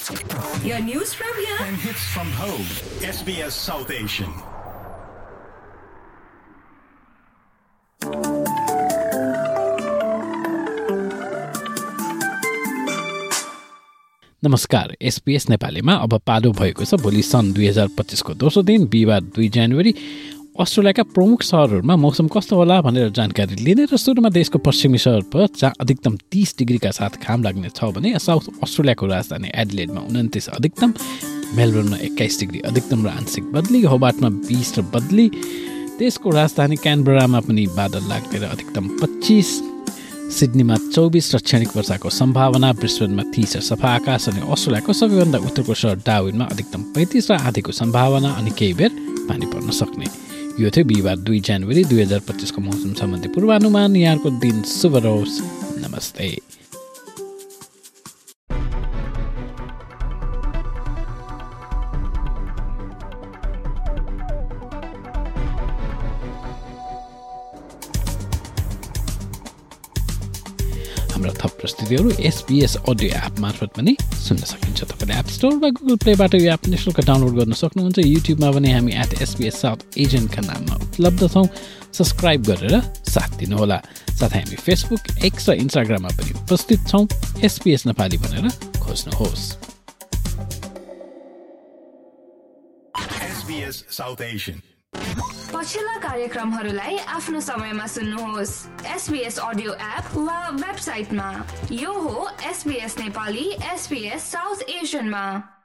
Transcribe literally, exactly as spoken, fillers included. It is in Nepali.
Your news from here and hits from home. S B S South Asian. नमस्कार, एसपीएस नेपालीमा अब पालो भएको छ। भोलि सन् दुई हजार पच्चिसको दोस्रो दिन बिहिबार दुई जनवरी अस्ट्रेलियाका प्रमुख शहरहरूमा मौसम कस्तो होला भनेर जानकारी लिने र सुरुमा देशको पश्चिमी शहर पर जहाँ अधिकतम तीस डिग्रीका साथ घाम लाग्ने छ भने साउथ अस्ट्रेलियाको राजधानी एडिलेडमा उन्तिस अधिकतम, मेलबर्नमा एक्काइस डिग्री अधिकतम र आंशिक बदली, होबार्टमा बिस र बदली, देशको राजधानी क्यानबरामा पनि बादल लाग्ने र अधिकतम पच्चिस, सिडनीमा चौबिस र क्षणिक वर्षाको सम्भावना, ब्रिस्बेनमा तीस र सफा आकाश अनि अस्ट्रेलियाको सबैभन्दा उत्तरको शहर डार्विनमा अधिकतम पैँतिस र आधीको सम्भावना अनि केही बेर पानी पर्न सक्ने। यो थियो बिहिबार दुई जनवरी दुई हजार पच्चिसको मौसम सम्बन्धी पूर्वानुमान। यहाँको दिन शुभ रहोस्। नमस्ते। हाम्रा थप प्रस्तुतिहरू एसबीएस अडियो एप मार्फत पनि सुन्न सकिन्छ। तपाईँले एप स्टोर वा गुगल प्लेबाट यो एप निःशुल्क डाउनलोड गर्न सक्नुहुन्छ। युट्युबमा पनि हामी एट एसबीएस साउथ एजियनका नाममा उपलब्ध छौँ। सब्सक्राइब गरेर साथ दिनुहोला। साथै हामी फेसबुक, एक्स र इन्स्टाग्राममा पनि उपस्थित छौँ। एसबीएस नेपाली भनेर खोज्नुहोस्। SBS South Asian. पछिल्ला कार्यक्रमहरूलाई आफ्नो समयमा सुन्नुहोस् एसबीएस अडियो एप वा वेबसाइटमा। यो हो एसबीएस नेपाली एसबीएस साउथ एसियनमा।